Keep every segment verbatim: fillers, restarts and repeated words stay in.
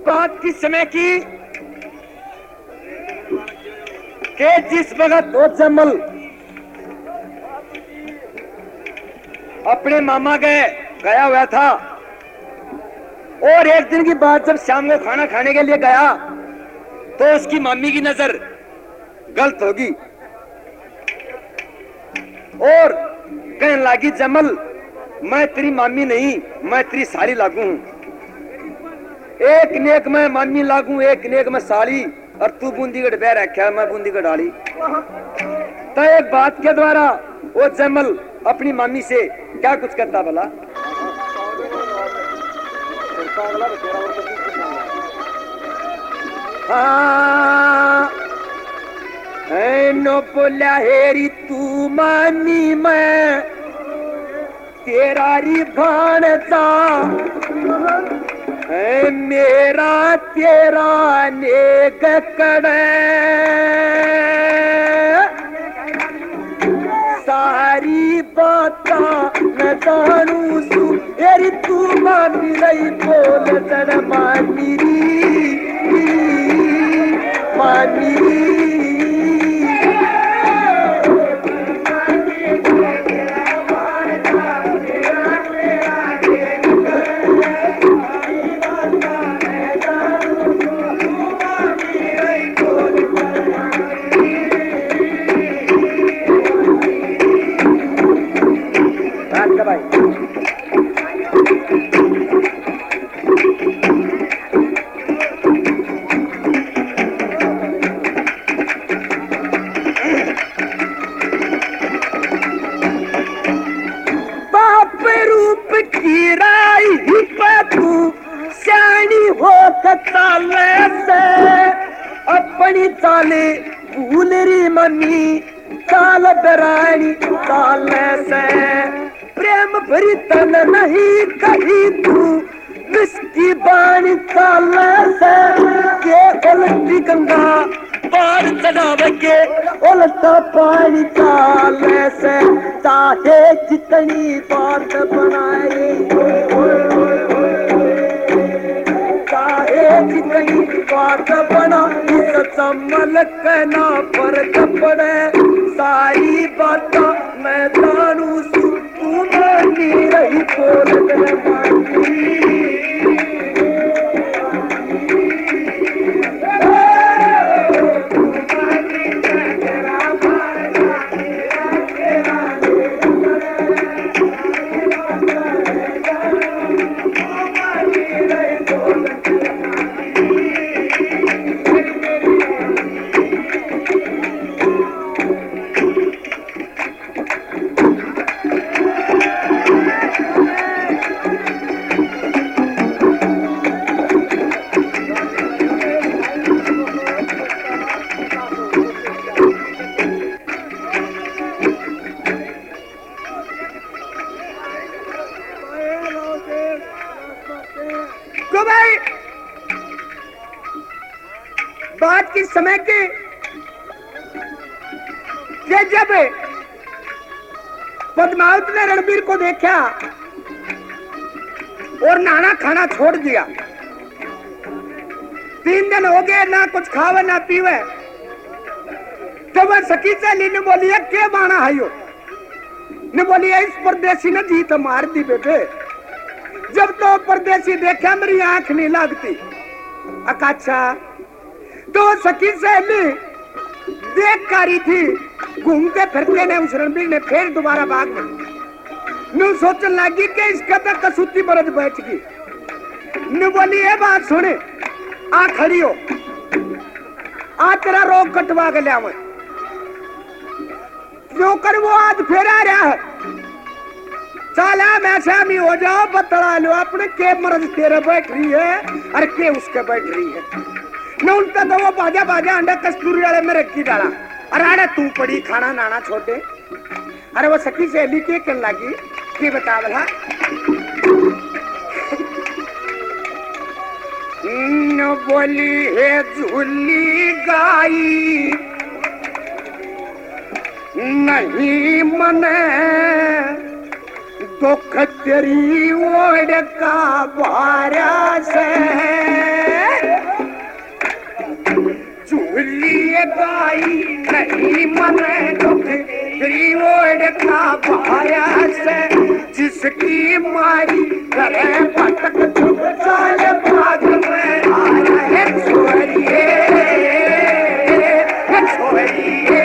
बात किस समय की के जिस वक्त वो जमल अपने मामा गए गया हुआ था और एक दिन की बात जब शाम को खाना खाने के लिए गया तो उसकी मम्मी की नजर गलत होगी और कहने लगी जमल मैं तेरी मामी नहीं मैं तेरी साली लागू हूं। एक नेक मैं मामी लागू एक नेक मैं साली और तू बूंदीगढ़ बह रखा मैं बूंदीगढ़ डाली। तो एक बात के द्वारा वो जमल अपनी मामी से क्या कुछ करता भला। हाँ नो बोला हेरी तू मामी मैं तेरा री भाणता मेरा तेरा नेक कड़े सारी बाता मैं जानू सू एरी तू मामी रही बोल जड़ मामी मामी अपनी चाले भूलरी मम्मी चाल डरानी चाल से प्रेम भरी तन नहीं कही तू विस्की बानी चाल से के उल्टी गंगा पार चढ़ावे के उल्टा पानी चाल से चाहे जितनी बात बनाए जितनी बात बना इस चमल कहना फर्क पड़े सारी बात मैं जानू सू तू नहीं रही बोल बात किस समय की ये जब पद्मावत ने रणबीर को देखा और नाना खाना छोड़ दिया तीन दिन हो गए ना कुछ खावे ना पीवे तो वह सखी सहेली ने बोली है क्या बाना हाइयो ने बोली है इस परदेसी ने जीत मार दी बेटे जब तो परदेसी देखा मेरी आंख नहीं लगती अकाच्छा तो सखी सहेली देख कर थी घूमते फिरते ने उस रणबीर ने फिर दोबारा बाग में नु सोचने लगी कि इसका तो कसूती बरत बैठ गई नु बोली ये बात सुने आ खड़ी हो आ तेरा रोग कटवा के लिया मैं जो कर वो आज फिर आ रहा है चला मैं शामी हो जाओ बतला लो अपने के मर्द तेरे बैठ रही है अरे के उसके बैठ रही है न उनका तो वो बाजा बाजा अंडा कस्तूरी वाले में रखी डाला अरे अरे तू पड़ी खाना नाना छोटे अरे वो सखी सहेली के कन लगी कि बता बला न बोली है झूली गाई नहीं मने दुख तेरी ओढ़ का भारा से गाई नहीं मन दुख ओढ़ का पाया से जिसकी मारी करे पटक चुप चाल भाग में आया है छोड़िए छोड़िए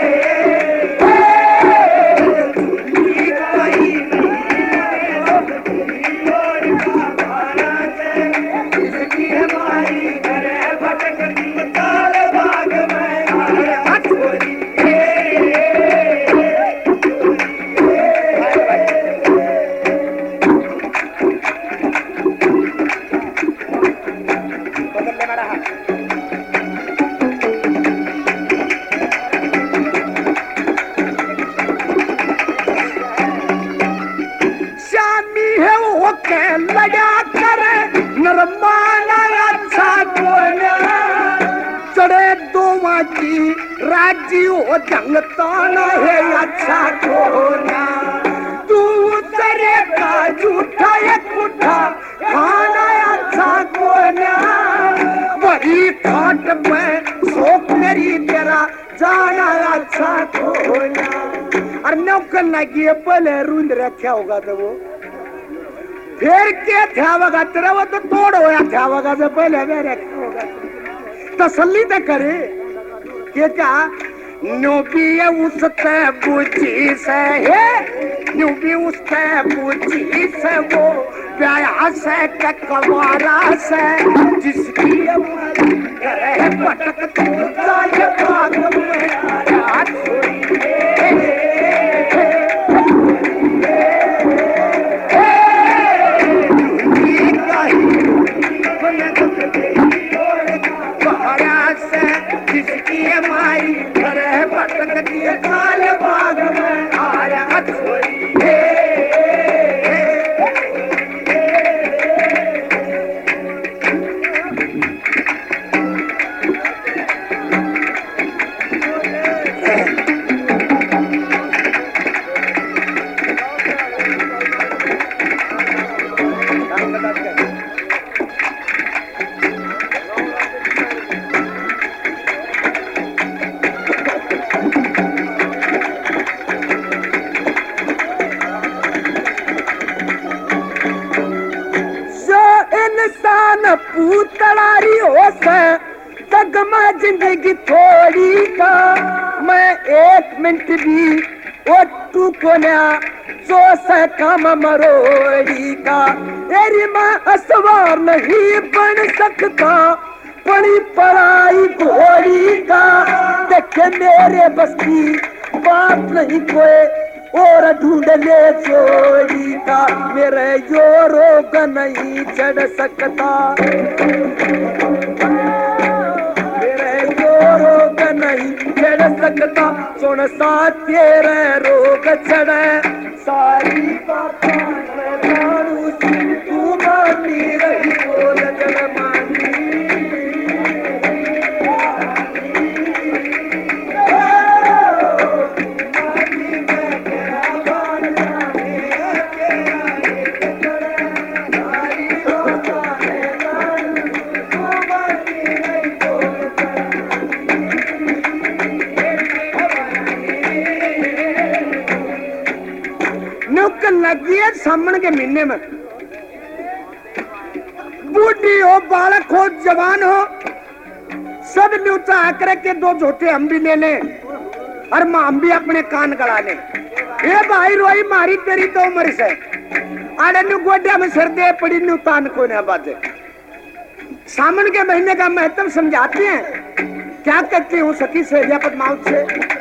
जंगताना है अच्छा कोना तू तेरे का झूठा एक पुठा खाना अच्छा कोना बड़ी खाट में शोक मेरी तेरा जाना अच्छा कोना और नौकर लगी पहले रूंद रखा होगा तो वो फिर क्या था वगा तेरा वो तो तोड़ होया था वगा से पहले में रखा होगा तसल्ली तो करे क्या क्या न्यू भी उसते बुझी से है न्यू भी उसते बुझी से वो प्याया से ककवारा से जिसकी करे पटक तू जाए भाग में आया छोड़िए जिसकी हमारी घर पटक दिए काल बाग में आया छोड़िए पूतलारी हो से तगमा जिंदगी थोड़ी का मैं एक मिनट भी ओटू को ना सो से काम मरोड़ी का तेरी माँ असवार नहीं बन सकता पड़ी पढ़ाई घोड़ी का देखे मेरे बस की बात नहीं कोई और ढूंढ ले चोरी का मेरे यो रोग नहीं चढ़ सकता मेरे यो रोग नहीं चढ़ सकता सुन सा तेरे रोग चढ़े सारी बातें तू मानी रही बोल जड़ मानी लगी है सामन के महीने में बूढ़ी हो बालक हो जवान हो सब न्यूचा आकर के दो झोटे हम भी ले ले और मां हम भी अपने कान गड़ा ले ये भाई रोई मारी तेरी तो उम्र से आड़े नु गोड्या में सर दे पड़ी नु तान को ना बाजे सामन के महीने का महत्व समझाते हैं क्या कहती हूँ सती से या पद्मावत से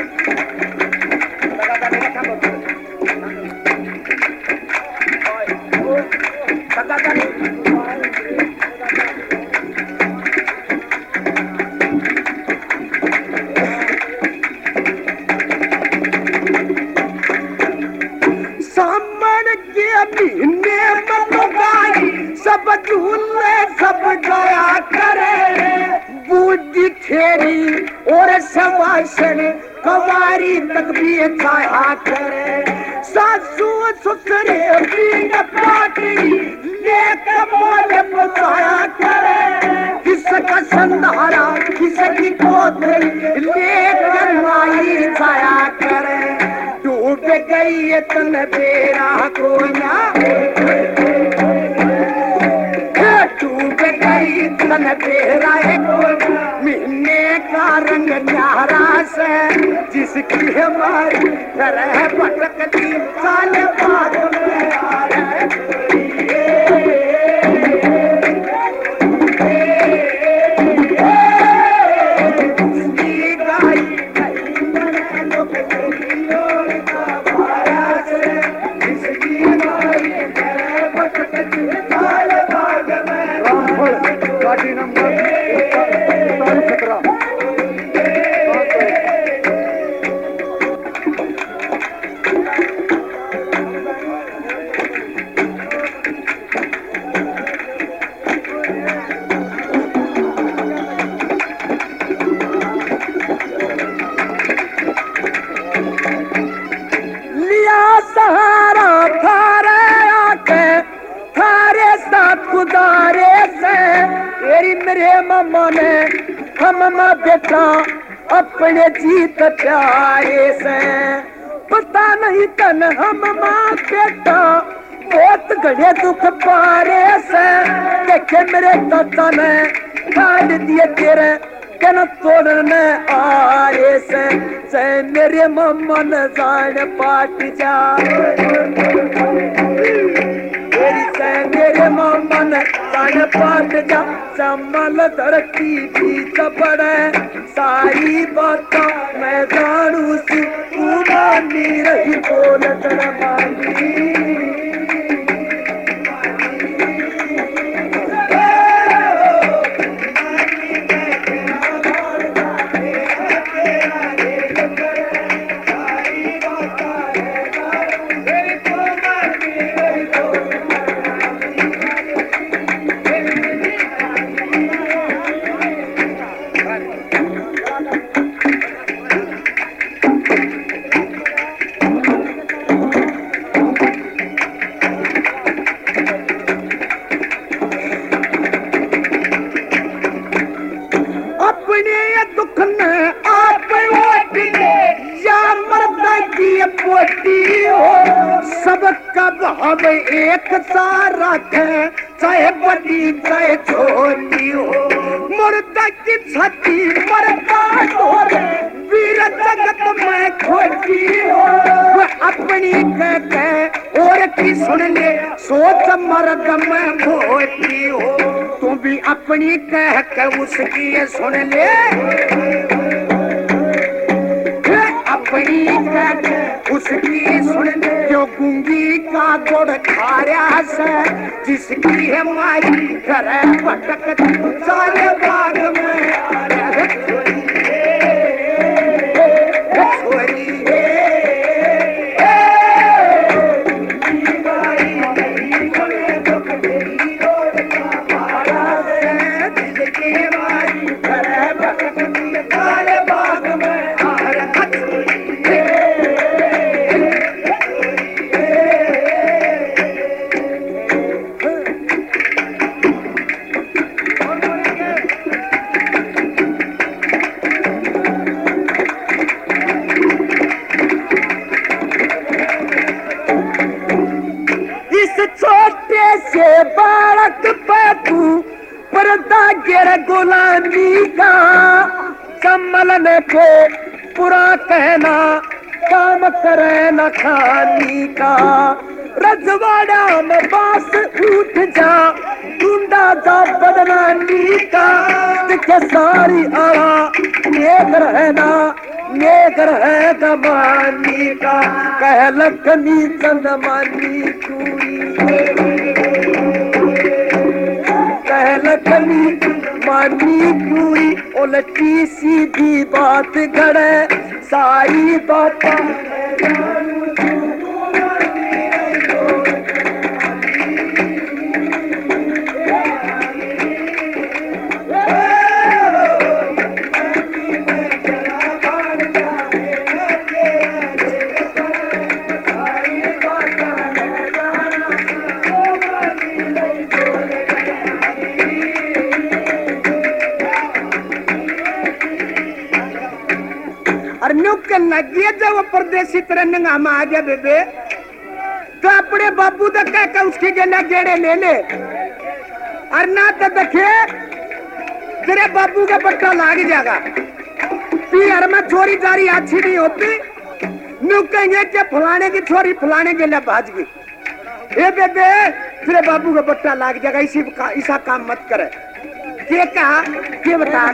सब झूले सब गया करे बूढ़ी खेरी और सवासन कवारी तक भी छाया करे सासू ससुरे बीन पाटी लेक मोल पसाया करे किस का संधारा किसकी कोतरी लेकर माई छाया करे डूब गई तन बेरा को ना डूब गई तन बेरा को महीने का रंग न्यारा से जिसकी हमारी तरह भटकती साल बाद में आ रहे बेटा अपने जीत प्यारे से पता नहीं तन हम माँ बेटा बहुत घड़े दुख पारे से देखे मेरे चाचा ने काट दिए तेरे कन तोड़ने आए से से मेरे मम्मा न जान पाट जा मेरे मम्मा न जान पाट जा चमल धरती भी चपड़े सारी बातों मैं जानू सी तू मानी रही बोल मानी अब एक सारा है चाहे बड़ी चाहे छोटी हो मुर्दा की छठी मरता ढोल वीर जगत में खोटी हो अपनी कह कह और की सुन ले सोच मर्द में मोटी हो तू भी अपनी कह कह उसकी सुन ले अपनी कह कह उसकी सुन ले जो गुंगी का गुड़ खाया से जिसकी है मारी घर भटक सारे बाग में गुलामी का संभलने को पूरा कहना काम करे न खानी का रजवाड़ा में बास उठ जा ढूंढा जा बदनामी का दिखे सारी आरा नेक रहना नेक रहे दमानी का कह लखनी चंदमानी कह लखनी मानी पूरी उलटी सीधी बात गड़े सारी बात नुक लगे जब परदेसी तिरंगा में आ गया बेबे तो अपने बाबू तक कह उसकी गला गेड़े ले ले और ना तो देखे तेरे बाबू का पट्टा लाग जाएगा यार में छोरी जारी अच्छी नहीं होती नु कहेंगे कि फलाने की छोरी फलाने के लिए भाज गई ये बेबे तेरे बाबू का पट्टा लाग जाएगा इसी का, ऐसा काम मत करे ये कहा ये बता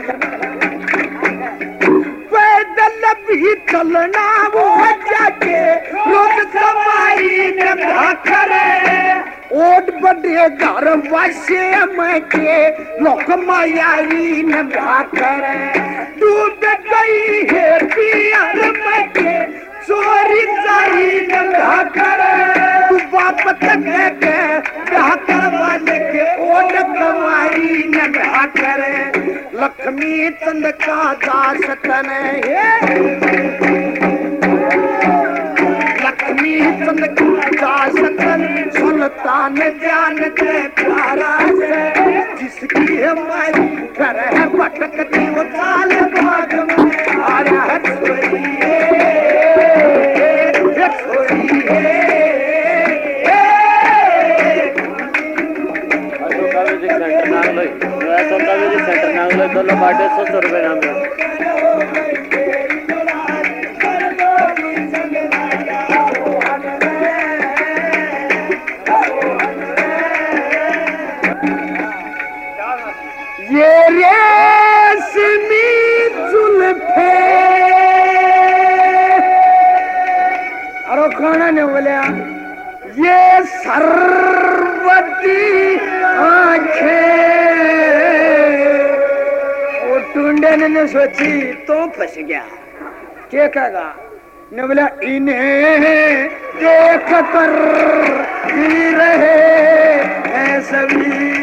पैदल भी चलना वो जाके रोज कमाई न करे ओट बड़े घर वासे में के लोक मायाई न करे डूब गई है पियर में के चोरी जाई न करे तू बाप तक के ब्याह करवा के ओट कमाई न करे लक्ष्मी चंद का दास तने लक्ष्मी चंद का दास तन सुल्तान जान के प्यारा से जिसकी हमारी घर है भटकती वो चाल भाग में आ रहा है छोरी छोरी सेंटर नांगलोय दोनों बाटे सौ सौ रुपए नाम है ये रेशमी जुल्फे अरे खाना नहीं बोले ये सरवती आंखें टूंडे ने सोची तो फंस गया क्या कहेगा ने बोला इन्हें देख कर ही रहे हैं सभी